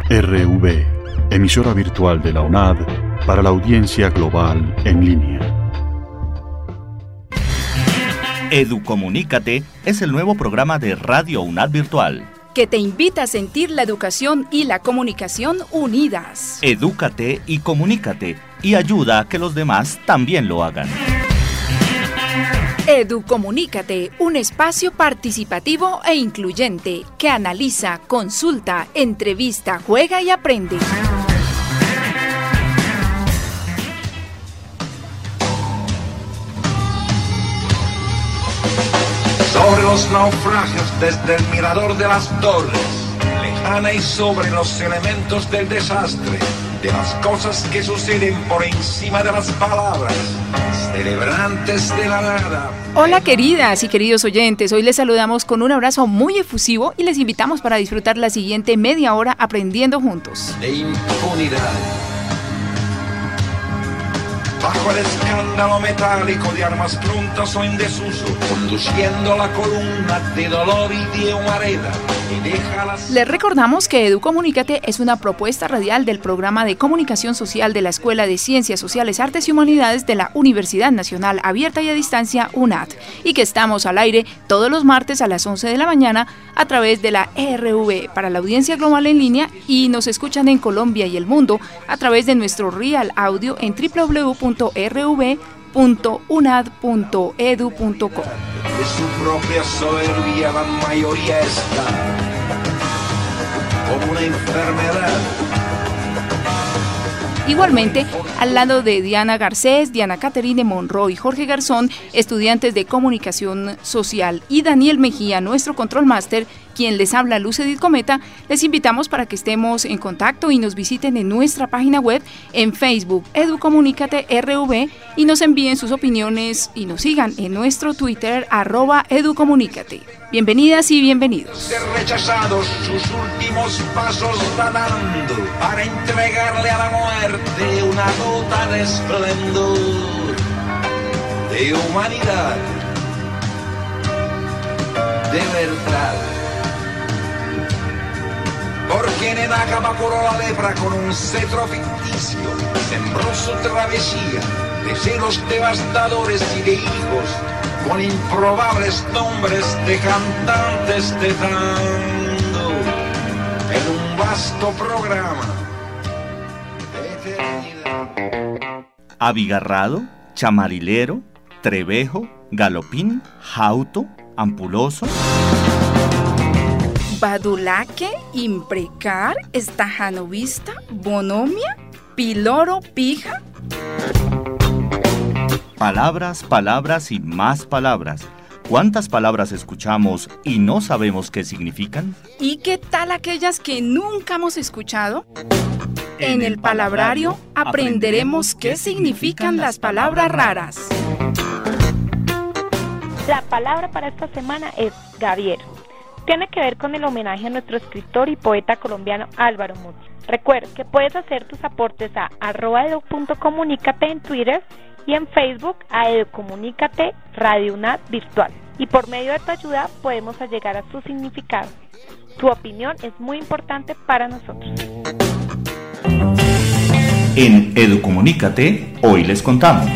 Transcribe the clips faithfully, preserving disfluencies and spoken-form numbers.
R V, emisora virtual de la U N A D para la audiencia global en línea. Educomunícate es el nuevo programa de Radio U N A D Virtual, que te invita a sentir la educación y la comunicación unidas. Edúcate y comunícate, y ayuda a que los demás también lo hagan. Educomunícate, un espacio participativo e incluyente que analiza, consulta, entrevista, juega y aprende. Sobre los naufragios desde el mirador de las torres, lejana y sobre los elementos del desastre, de las cosas que suceden por encima de las palabras, celebrantes de la nada. Hola queridas y queridos oyentes, hoy les saludamos con un abrazo muy efusivo y les invitamos para disfrutar la siguiente media hora aprendiendo juntos. De impunidad. Bajo el escándalo metálico de armas prontas o en desuso, conduciendo la columna de dolor y de humareda. Las... Les recordamos que Educomunícate es una propuesta radial del programa de comunicación social de la Escuela de Ciencias Sociales, Artes y Humanidades de la Universidad Nacional Abierta y a Distancia U N A D y que estamos al aire todos los martes a las once de la mañana a través de la E R V para la audiencia global en línea y nos escuchan en Colombia y el mundo a través de nuestro Real Audio en doble u doble u doble u punto r v punto u n a d punto e d u punto co. De su propia soberbia la mayoría está como una enfermedad. Igualmente, al lado de Diana Garcés, Diana Caterine Monroy, Jorge Garzón, estudiantes de comunicación social, y Daniel Mejía, nuestro control máster, quien les habla, Luz Edith Cometa, les invitamos para que estemos en contacto y nos visiten en nuestra página web, en Facebook, Educomunícate R V, y nos envíen sus opiniones y nos sigan en nuestro Twitter, arroba Educomunícate. Bienvenidas y bienvenidos. Ser rechazados sus últimos pasos nadando para entregarle a la muerte una gota de esplendor, de humanidad, de verdad. Porque Nedaca curó la lepra con un cetro ficticio, sembró su travesía de celos devastadores y de hijos con improbables nombres de cantantes de tango en un vasto programa de eternidad. Abigarrado, chamarilero, trevejo, galopín, jauto, ampuloso, badulaque, imprecar, estajanovista, bonomia, piloro, pija. Palabras, palabras y más palabras. ¿Cuántas palabras escuchamos y no sabemos qué significan? ¿Y qué tal aquellas que nunca hemos escuchado? En el palabrario aprenderemos qué significan las palabras raras. La palabra para esta semana es gaviero. Tiene que ver con el homenaje a nuestro escritor y poeta colombiano Álvaro Mutis. Recuerda que puedes hacer tus aportes a arroba edu.comunícate en Twitter y en Facebook a Educomunícate Radio U N A D Virtual. Y por medio de tu ayuda podemos llegar a su significado. Tu opinión es muy importante para nosotros. En Educomunícate, hoy les contamos.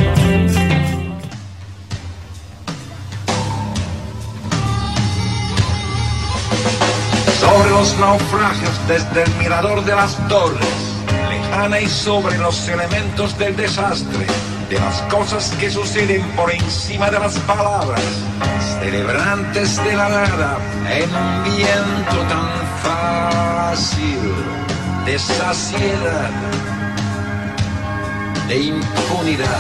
Sobre los naufragios desde el mirador de las torres, lejana y sobre los elementos del desastre, de las cosas que suceden por encima de las palabras, celebrantes de la nada, en un viento tan fácil de saciedad, de impunidad.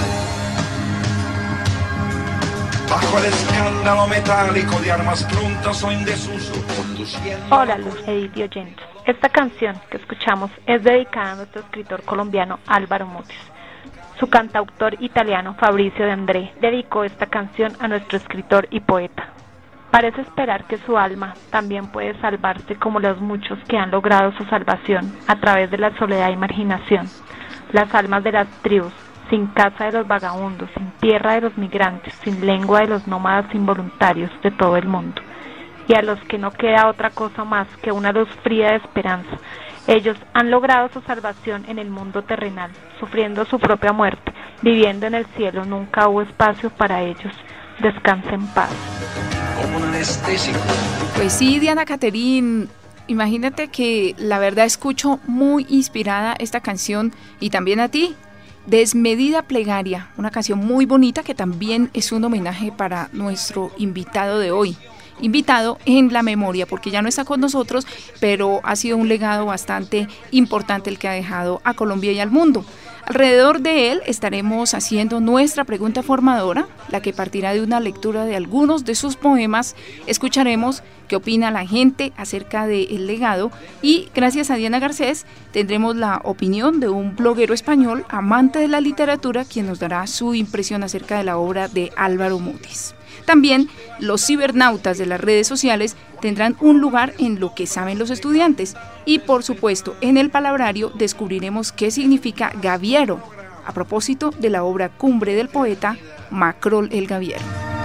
Bajo el escándalo metálico de armas prontas o en desuso, conduciendo... Hola Luz, Edith y oyentes. Esta canción que escuchamos es dedicada a nuestro escritor colombiano Álvaro Mutis. Su cantautor italiano Fabrizio De André dedicó esta canción a nuestro escritor y poeta. Parece esperar que su alma también puede salvarse como los muchos que han logrado su salvación a través de la soledad y marginación. Las almas de las tribus, sin casa de los vagabundos, sin tierra de los migrantes, sin lengua de los nómadas involuntarios de todo el mundo. Y a los que no queda otra cosa más que una luz fría de esperanza Ellos han logrado su salvación en el mundo terrenal, sufriendo su propia muerte, viviendo en el cielo. Nunca hubo espacio para ellos. Descansa en paz. Como un anestésico. Pues sí, Diana Caterín, imagínate que la verdad escucho muy inspirada esta canción y también a ti. Desmedida Plegaria, una canción muy bonita que también es un homenaje para nuestro invitado de hoy. Invitado en la memoria, porque ya no está con nosotros, pero ha sido un legado bastante importante el que ha dejado a Colombia y al mundo. Alrededor de él estaremos haciendo nuestra pregunta formadora, la que partirá de una lectura de algunos de sus poemas. Escucharemos qué opina la gente acerca del legado y gracias a Diana Garcés tendremos la opinión de un bloguero español amante de la literatura quien nos dará su impresión acerca de la obra de Álvaro Mutis. También los cibernautas de las redes sociales tendrán un lugar en lo que saben los estudiantes y por supuesto en el palabrario descubriremos qué significa gaviero a propósito de la obra cumbre del poeta Macrol el Gaviero.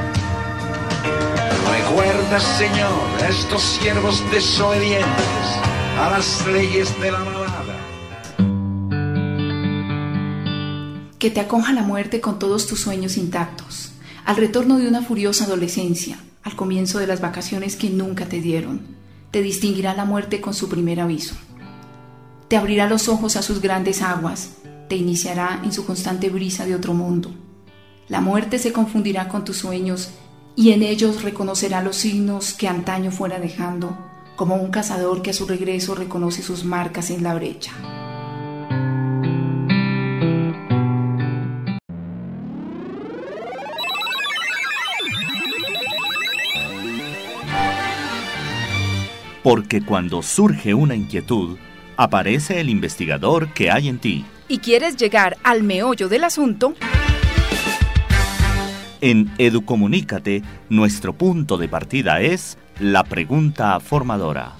Recuerda, Señor, a estos siervos desobedientes, a las leyes de la manada. Que te acoja la muerte con todos tus sueños intactos, al retorno de una furiosa adolescencia, al comienzo de las vacaciones que nunca te dieron. Te distinguirá la muerte con su primer aviso. Te abrirá los ojos a sus grandes aguas, te iniciará en su constante brisa de otro mundo. La muerte se confundirá con tus sueños y en ellos reconocerá los signos que antaño fuera dejando, como un cazador que a su regreso reconoce sus marcas en la brecha. Porque cuando surge una inquietud, aparece el investigador que hay en ti. ¿Y quieres llegar al meollo del asunto? En Educomunícate, nuestro punto de partida es la pregunta formadora.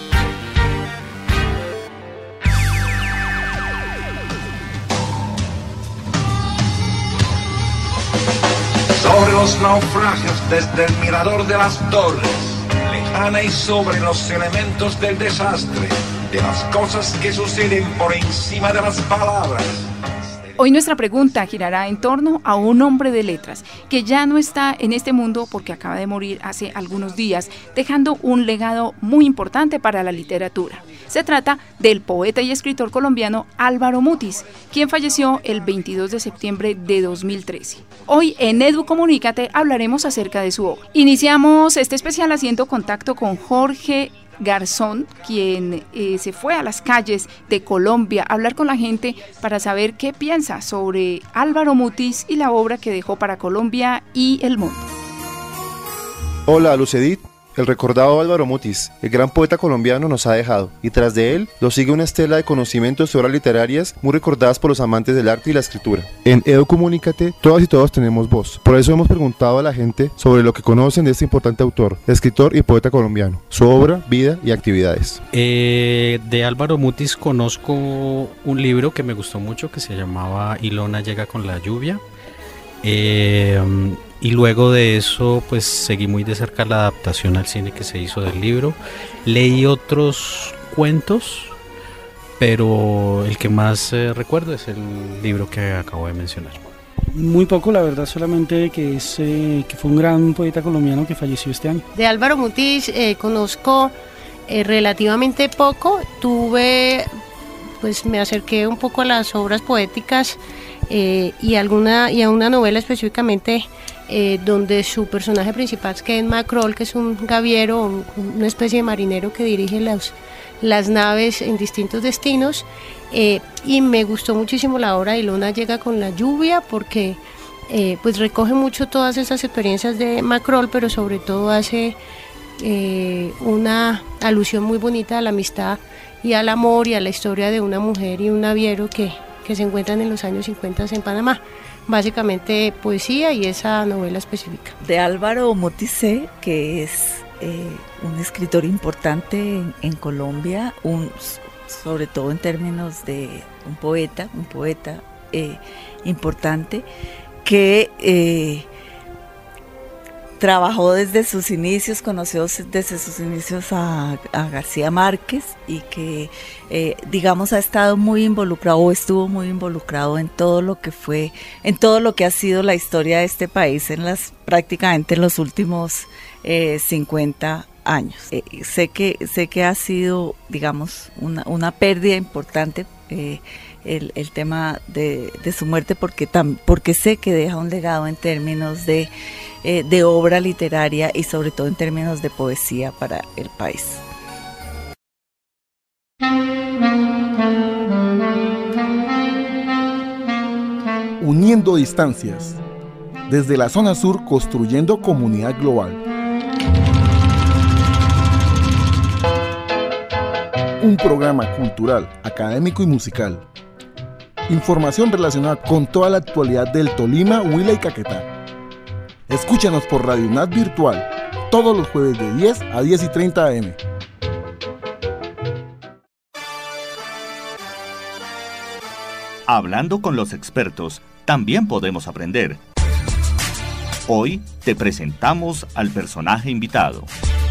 Sobre los naufragios desde el mirador de las torres, lejana y sobre los elementos del desastre, de las cosas que suceden por encima de las palabras. Hoy nuestra pregunta girará en torno a un hombre de letras que ya no está en este mundo porque acaba de morir hace algunos días, dejando un legado muy importante para la literatura. Se trata del poeta y escritor colombiano Álvaro Mutis, quien falleció el veintidós de septiembre de dos mil trece. Hoy en Educomunícate hablaremos acerca de su obra. Iniciamos este especial haciendo contacto con Jorge Garzón, quien eh, se fue a las calles de Colombia a hablar con la gente para saber qué piensa sobre Álvaro Mutis y la obra que dejó para Colombia y el mundo. Hola, Lucedit. El recordado Álvaro Mutis, el gran poeta colombiano, nos ha dejado, y tras de él lo sigue una estela de conocimientos y obras literarias muy recordadas por los amantes del arte y la escritura. En Educomunícate, todas y todos tenemos voz. Por eso hemos preguntado a la gente sobre lo que conocen de este importante autor, escritor y poeta colombiano, su obra, vida y actividades. Eh, de Álvaro Mutis conozco un libro que me gustó mucho que se llamaba Ilona llega con la lluvia. Eh, y luego de eso pues seguí muy de cerca la adaptación al cine que se hizo del libro. Leí otros cuentos, pero el que más eh, recuerdo es el libro que acabo de mencionar. Muy poco, la verdad, solamente que, es, eh, que fue un gran poeta colombiano que falleció este año. De Álvaro Mutis eh, conozco eh, relativamente poco. Tuve, pues me acerqué un poco a las obras poéticas eh, y, alguna, y a una novela específicamente eh, donde su personaje principal es Ken Macrol, que es un gaviero, un, una especie de marinero que dirige las, las naves en distintos destinos. Eh, y me gustó muchísimo la obra Ilona llega con la lluvia porque eh, pues recoge mucho todas esas experiencias de Macrol, pero sobre todo hace eh, una alusión muy bonita a la amistad y al amor y a la historia de una mujer y un naviero que, que se encuentran en los años cincuenta en Panamá. Básicamente poesía y esa novela específica. De Álvaro Mutis, que es eh, un escritor importante en, en Colombia, un sobre todo en términos de un poeta, un poeta eh, importante, que eh, trabajó desde sus inicios, conoció desde sus inicios a, a García Márquez y que, eh, digamos, ha estado muy involucrado o estuvo muy involucrado en todo lo que fue, en todo lo que ha sido la historia de este país en las prácticamente en los últimos eh, cincuenta años. Eh, sé que sé que ha sido, digamos, una, una pérdida importante. Eh, El, el tema de, de su muerte porque, tam, porque sé que deja un legado en términos de, eh, de obra literaria y sobre todo en términos de poesía para el país. Uniendo distancias, desde la zona sur construyendo comunidad global. Un programa cultural, académico y musical. Información relacionada con toda la actualidad del Tolima, Huila y Caquetá. Escúchanos por Radio UNAD Virtual, todos los jueves de diez a diez y treinta a eme. Hablando con los expertos, también podemos aprender. Hoy te presentamos al personaje invitado.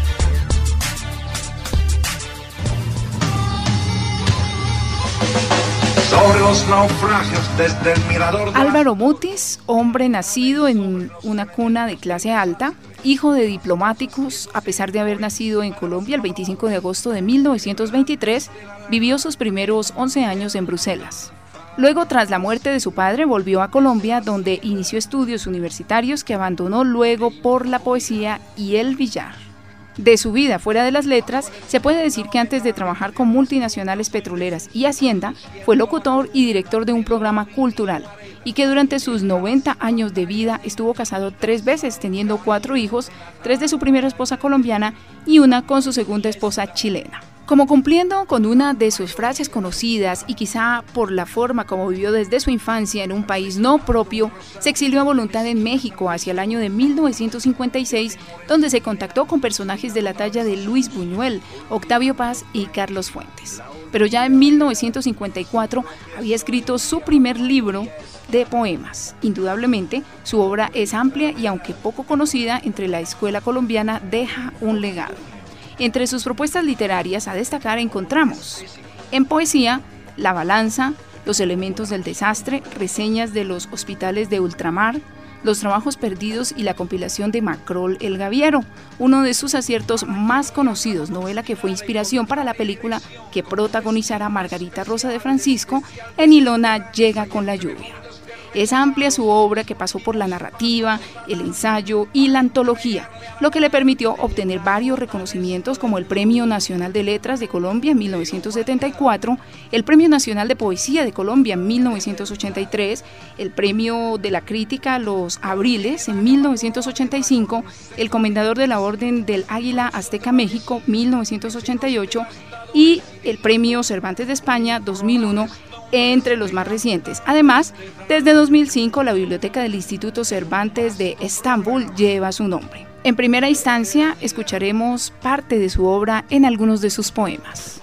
Sobre los naufragios desde el mirador de Álvaro Mutis, hombre nacido en una cuna de clase alta, hijo de diplomáticos, a pesar de haber nacido en Colombia el veinticinco de agosto de mil novecientos veintitrés, vivió sus primeros once años en Bruselas. Luego, tras la muerte de su padre, volvió a Colombia, donde inició estudios universitarios que abandonó luego por la poesía y el billar. De su vida fuera de las letras, se puede decir que antes de trabajar con multinacionales petroleras y Hacienda, fue locutor y director de un programa cultural, y que durante sus noventa años de vida estuvo casado tres veces, teniendo cuatro hijos, tres de su primera esposa colombiana y una con su segunda esposa chilena. Como cumpliendo con una de sus frases conocidas y quizá por la forma como vivió desde su infancia en un país no propio, se exilió a voluntad en México hacia el año de mil novecientos cincuenta y seis, donde se contactó con personajes de la talla de Luis Buñuel, Octavio Paz y Carlos Fuentes. Pero ya en mil novecientos cincuenta y cuatro había escrito su primer libro de poemas. Indudablemente, su obra es amplia y aunque poco conocida entre la escuela colombiana, deja un legado. Entre sus propuestas literarias a destacar encontramos, en poesía, La Balanza, Los elementos del desastre, reseñas de los hospitales de ultramar, Los trabajos perdidos y la compilación de Macrol el Gaviero, uno de sus aciertos más conocidos, novela que fue inspiración para la película que protagonizará Margarita Rosa de Francisco en Ilona llega con la lluvia. Es amplia su obra que pasó por la narrativa, el ensayo y la antología, lo que le permitió obtener varios reconocimientos como el Premio Nacional de Letras de Colombia en mil novecientos setenta y cuatro, el Premio Nacional de Poesía de Colombia en mil novecientos ochenta y tres, el Premio de la Crítica Los Abriles en mil novecientos ochenta y cinco, el Comendador de la Orden del Águila Azteca México mil novecientos ochenta y ocho y el Premio Cervantes de España dos mil uno, entre los más recientes. Además, desde dos mil cinco la biblioteca del Instituto Cervantes de Estambul lleva su nombre. En primera instancia, escucharemos parte de su obra en algunos de sus poemas.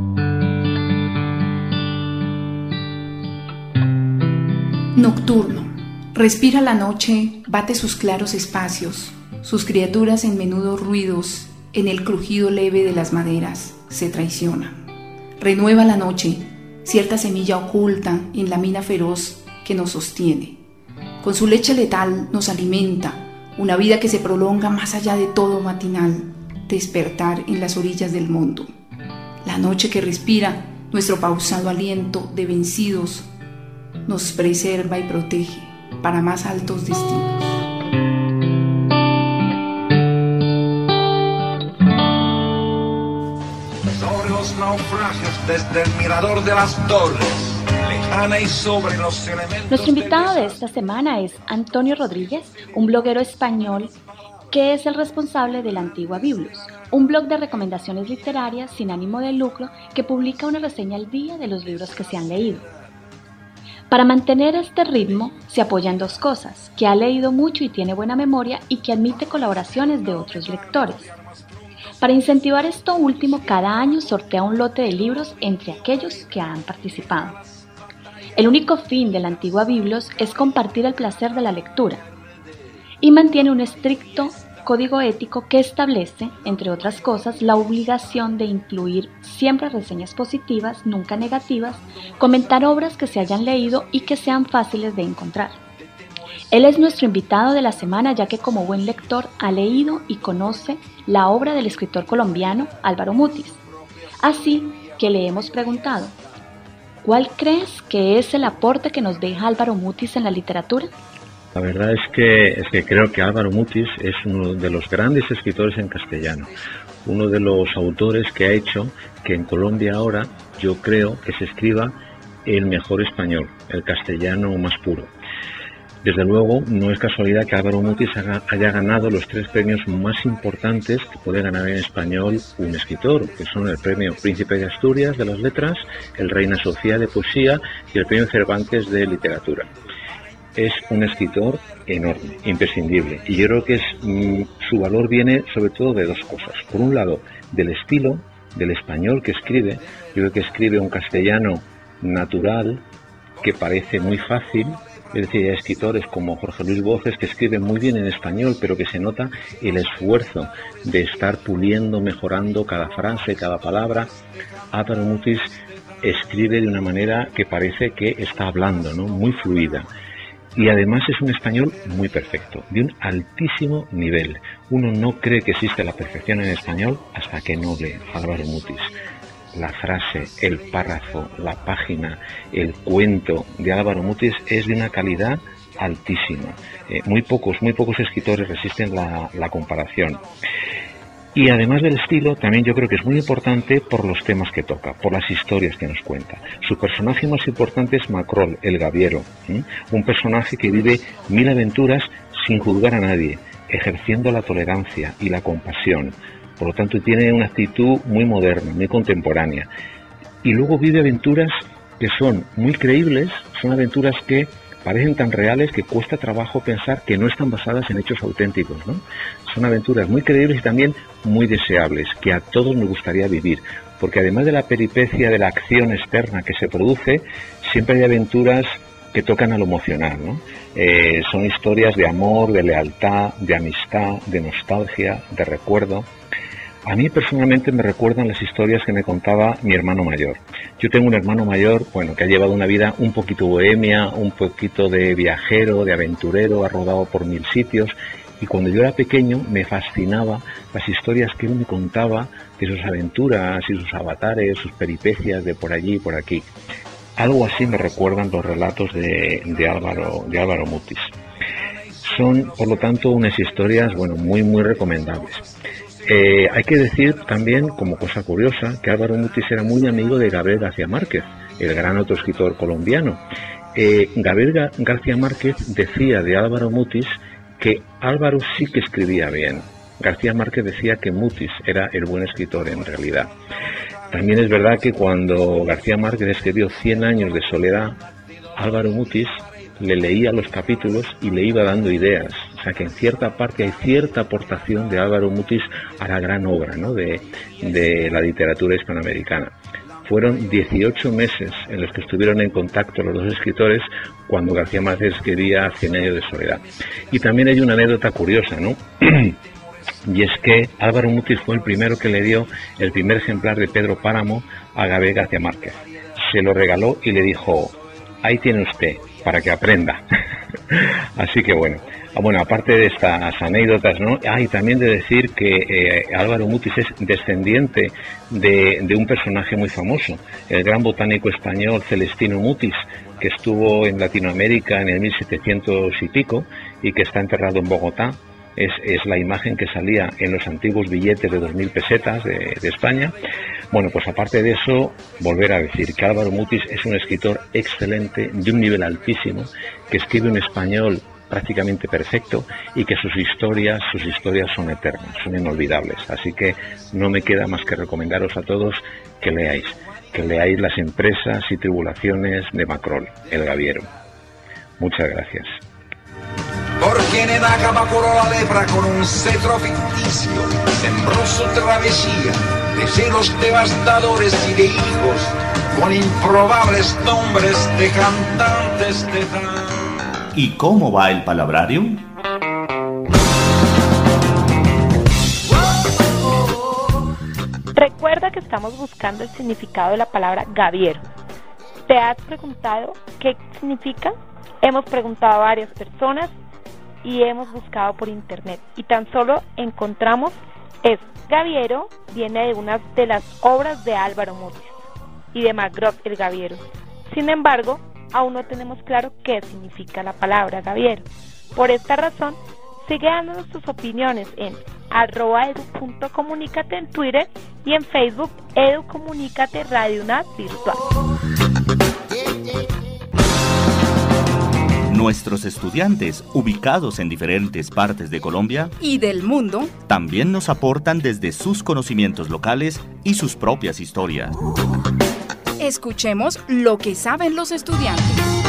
Nocturno. Respira la noche, bate sus claros espacios, sus criaturas en menudos ruidos, en el crujido leve de las maderas, se traicionan. Renueva la noche, cierta semilla oculta en la mina feroz que nos sostiene. Con su leche letal nos alimenta, una vida que se prolonga más allá de todo matinal, despertar en las orillas del mundo. La noche que respira nuestro pausado aliento de vencidos, nos preserva y protege para más altos destinos. Sobre los naufragios desde el mirador de las torres, lejana y sobre los elementos. Nuestro invitado de esta semana es Antonio Rodríguez, un bloguero español que es el responsable de La Antigua Biblos, un blog de recomendaciones literarias sin ánimo de lucro que publica una reseña al día de los libros que se han leído. Para mantener este ritmo se apoya en dos cosas: que ha leído mucho y tiene buena memoria, y que admite colaboraciones de otros lectores. Para incentivar esto último, cada año sortea un lote de libros entre aquellos que han participado. El único fin de La Antigua Biblos es compartir el placer de la lectura y mantiene un estricto código ético que establece, entre otras cosas, la obligación de incluir siempre reseñas positivas, nunca negativas, comentar obras que se hayan leído y que sean fáciles de encontrar. Él es nuestro invitado de la semana, ya que como buen lector ha leído y conoce la obra del escritor colombiano Álvaro Mutis. Así que le hemos preguntado, ¿cuál crees que es el aporte que nos deja Álvaro Mutis en la literatura? La verdad es que, es que creo que Álvaro Mutis es uno de los grandes escritores en castellano, uno de los autores que ha hecho que en Colombia ahora yo creo que se escriba el mejor español, el castellano más puro. Desde luego, no es casualidad que Álvaro Mutis haya ganado los tres premios más importantes que puede ganar en español un escritor, que son el premio Príncipe de Asturias de las Letras, el Reina Sofía de Poesía y el premio Cervantes de Literatura. Es un escritor enorme, imprescindible, y yo creo que es, mm, su valor viene sobre todo de dos cosas. Por un lado, del estilo, del español que escribe. Yo creo que escribe un castellano natural, que parece muy fácil. Es decir, hay escritores como Jorge Luis Borges que escriben muy bien en español, pero que se nota el esfuerzo de estar puliendo, mejorando cada frase, cada palabra. Álvaro Mutis escribe de una manera que parece que está hablando, ¿no? Muy fluida. Y además es un español muy perfecto, de un altísimo nivel. Uno no cree que existe la perfección en español hasta que no lee a Álvaro Mutis. La frase, el párrafo, la página, el cuento de Álvaro Mutis es de una calidad altísima. Eh, muy pocos, muy pocos escritores resisten la, la comparación. Y además del estilo, también yo creo que es muy importante por los temas que toca, por las historias que nos cuenta. Su personaje más importante es Macrol, el gaviero, ¿eh? Un personaje que vive mil aventuras sin juzgar a nadie, ejerciendo la tolerancia y la compasión. Por lo tanto, tiene una actitud muy moderna, muy contemporánea. Y luego vive aventuras que son muy creíbles, son aventuras que parecen tan reales que cuesta trabajo pensar que no están basadas en hechos auténticos, ¿no? Son aventuras muy creíbles y también muy deseables, que a todos nos gustaría vivir, porque además de la peripecia de la acción externa que se produce, siempre hay aventuras que tocan a lo emocional, ¿no? Eh, son historias de amor, de lealtad, de amistad, de nostalgia, de recuerdo. A mí personalmente me recuerdan las historias que me contaba mi hermano mayor. Yo tengo un hermano mayor, bueno, que ha llevado una vida un poquito bohemia, un poquito de viajero, de aventurero, ha rodado por mil sitios, y cuando yo era pequeño me fascinaba las historias que él me contaba de sus aventuras y sus avatares, sus peripecias de por allí y por aquí. Algo así me recuerdan los relatos de, de Álvaro, de Álvaro Mutis. Son, por lo tanto, unas historias, bueno, muy, muy recomendables. Eh, hay que decir también, como cosa curiosa, que Álvaro Mutis era muy amigo de Gabriel García Márquez, el gran otro escritor colombiano. Eh, Gabriel Ga- García Márquez decía de Álvaro Mutis que Álvaro sí que escribía bien. García Márquez decía que Mutis era el buen escritor en realidad. También es verdad que cuando García Márquez escribió Cien años de soledad, Álvaro Mutis le leía los capítulos y le iba dando ideas. O sea que en cierta parte hay cierta aportación de Álvaro Mutis a la gran obra, ¿no? de, de la literatura hispanoamericana. Fueron dieciocho meses en los que estuvieron en contacto los dos escritores cuando García Márquez escribía Cien años de soledad. Y también hay una anécdota curiosa, ¿no? Y es que Álvaro Mutis fue el primero que le dio el primer ejemplar de Pedro Páramo a Gabriel García Márquez. Se lo regaló y le dijo: ahí tiene usted, para que aprenda. Así que bueno, bueno, aparte de estas anécdotas, ¿no? Hay ah, también de decir que eh, Álvaro Mutis es descendiente de, de un personaje muy famoso, el gran botánico español Celestino Mutis, que estuvo en Latinoamérica en el mil setecientos y pico y que está enterrado en Bogotá. Es, es la imagen que salía en los antiguos billetes de dos mil pesetas de, de España. Bueno, pues aparte de eso, volver a decir que Álvaro Mutis es un escritor excelente, de un nivel altísimo, que escribe un español prácticamente perfecto y que sus historias, sus historias son eternas, son inolvidables. Así que no me queda más que recomendaros a todos que leáis, que leáis Las empresas y tribulaciones de Macrol, el gaviero. Muchas gracias. Porque Nenagama curó la lepra con un cetro ficticio, sembró su travesía de celos devastadores y de hijos, con improbables nombres de cantantes de tan... ¿Y cómo va el palabrario? Recuerda que estamos buscando el significado de la palabra gaviero. ¿Te has preguntado qué significa? Hemos preguntado a varias personas y hemos buscado por internet y tan solo encontramos es gaviero, viene de una de las obras de Álvaro Mutis y de Magrot el Gaviero. Sin embargo, aún no tenemos claro qué significa la palabra gaviero. Por esta razón, sigue dándonos tus opiniones en arroba edu.comunícate en Twitter y en Facebook educomunícate Radio UNAD Virtual. Nuestros estudiantes, ubicados en diferentes partes de Colombia y del mundo, también nos aportan desde sus conocimientos locales y sus propias historias. Escuchemos lo que saben los estudiantes.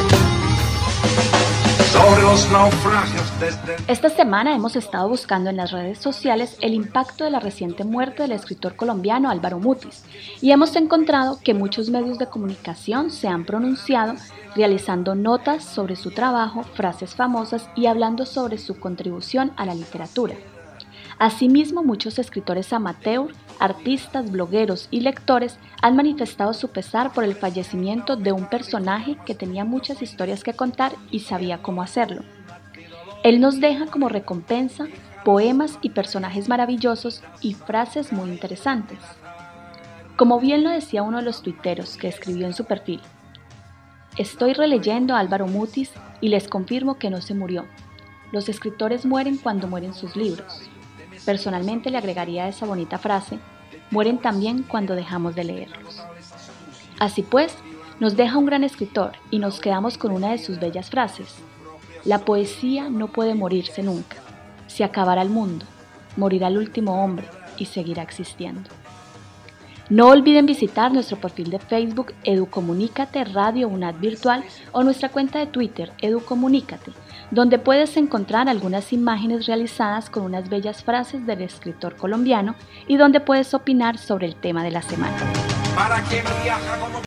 Sobre los naufragios desde... Esta semana hemos estado buscando en las redes sociales el impacto de la reciente muerte del escritor colombiano Álvaro Mutis y hemos encontrado que muchos medios de comunicación se han pronunciado realizando notas sobre su trabajo, frases famosas y hablando sobre su contribución a la literatura. Asimismo, muchos escritores amateur, artistas, blogueros y lectores han manifestado su pesar por el fallecimiento de un personaje que tenía muchas historias que contar y sabía cómo hacerlo. Él nos deja como recompensa poemas y personajes maravillosos y frases muy interesantes. Como bien lo decía uno de los tuiteros que escribió en su perfil, estoy releyendo a Álvaro Mutis y les confirmo que no se murió. Los escritores mueren cuando mueren sus libros. Personalmente le agregaría esa bonita frase, mueren también cuando dejamos de leerlos. Así pues, nos deja un gran escritor y nos quedamos con una de sus bellas frases. La poesía no puede morirse nunca. Se acabará el mundo, morirá el último hombre y seguirá existiendo. No olviden visitar nuestro perfil de Facebook Educomunícate Radio UNAD Virtual o nuestra cuenta de Twitter Educomunícate, donde puedes encontrar algunas imágenes realizadas con unas bellas frases del escritor colombiano y donde puedes opinar sobre el tema de la semana. Para que viaja como...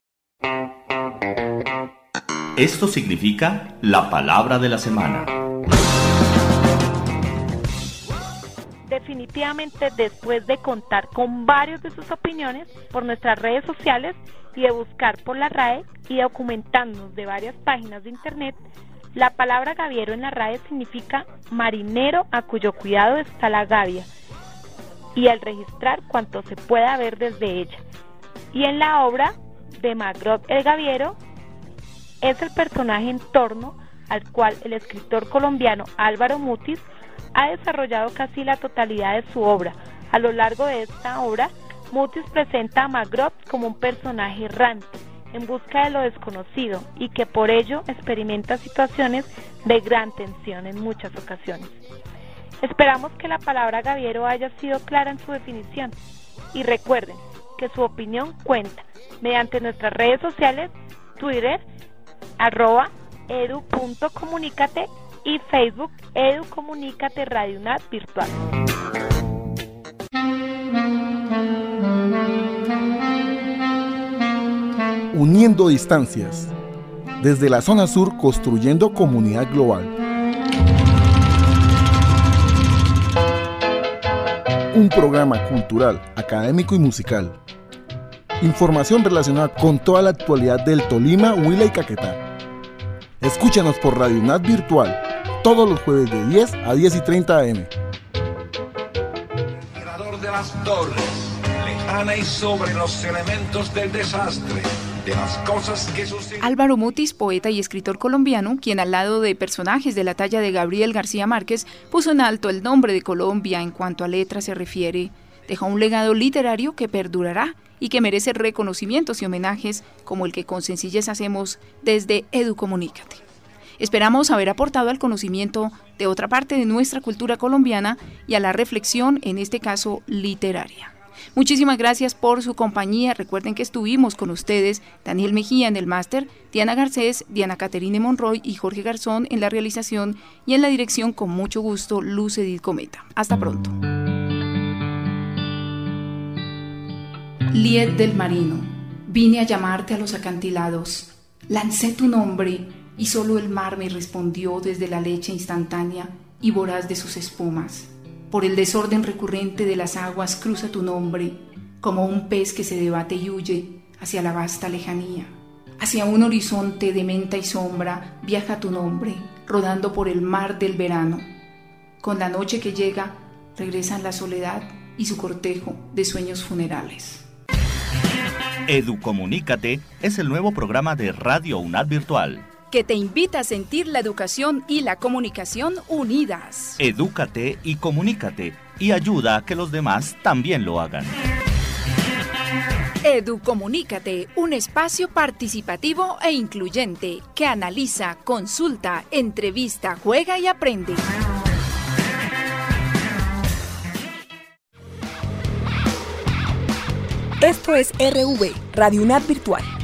Esto significa la palabra de la semana. Definitivamente, después de contar con varios de sus opiniones por nuestras redes sociales y de buscar por la R A E y documentarnos de varias páginas de internet, la palabra gaviero en la R A E significa marinero a cuyo cuidado está la gavia, y al registrar cuanto se pueda ver desde ella. Y en la obra de Magrot el Gaviero es el personaje en torno al cual el escritor colombiano Álvaro Mutis ha desarrollado casi la totalidad de su obra. A lo largo de esta obra, Mutis presenta a Magrot como un personaje errante, en busca de lo desconocido y que por ello experimenta situaciones de gran tensión en muchas ocasiones. Esperamos que la palabra gaviero haya sido clara en su definición y recuerden que su opinión cuenta mediante nuestras redes sociales, Twitter, arroba edu.comunícate y Facebook Educomunícate Radio UNAD Virtual. Uniendo distancias. Desde la zona sur construyendo comunidad global. Un programa cultural, académico y musical. Información relacionada con toda la actualidad del Tolima, Huila y Caquetá. Escúchanos por Radio UNAD Virtual, todos los jueves de diez a diez y treinta a eme. Mirador de las torres, lejana y sobre los elementos del desastre, de las cosas que suceden. Álvaro Mutis, poeta y escritor colombiano, quien al lado de personajes de la talla de Gabriel García Márquez, puso en alto el nombre de Colombia en cuanto a letras se refiere, dejó un legado literario que perdurará y que merece reconocimientos y homenajes como el que con sencillez hacemos desde Educomunícate. Esperamos haber aportado al conocimiento de otra parte de nuestra cultura colombiana y a la reflexión, en este caso literaria. Muchísimas gracias por su compañía. Recuerden que estuvimos con ustedes Daniel Mejía en el máster, Diana Garcés, Diana Caterine Monroy y Jorge Garzón en la realización y en la dirección, con mucho gusto, Luz Edith Cometa. Hasta pronto. Lied del marino, vine a llamarte a los acantilados, lancé tu nombre y solo el mar me respondió desde la leche instantánea y voraz de sus espumas. Por el desorden recurrente de las aguas cruza tu nombre, como un pez que se debate y huye hacia la vasta lejanía. Hacia un horizonte de menta y sombra viaja tu nombre, rodando por el mar del verano. Con la noche que llega, regresan la soledad y su cortejo de sueños funerales. Educomunícate es el nuevo programa de Radio UNAD Virtual, que te invita a sentir la educación y la comunicación unidas. Edúcate y comunícate, y ayuda a que los demás también lo hagan. Educomunícate, un espacio participativo e incluyente que analiza, consulta, entrevista, juega y aprende. Esto es R V, Radio UNAD Virtual.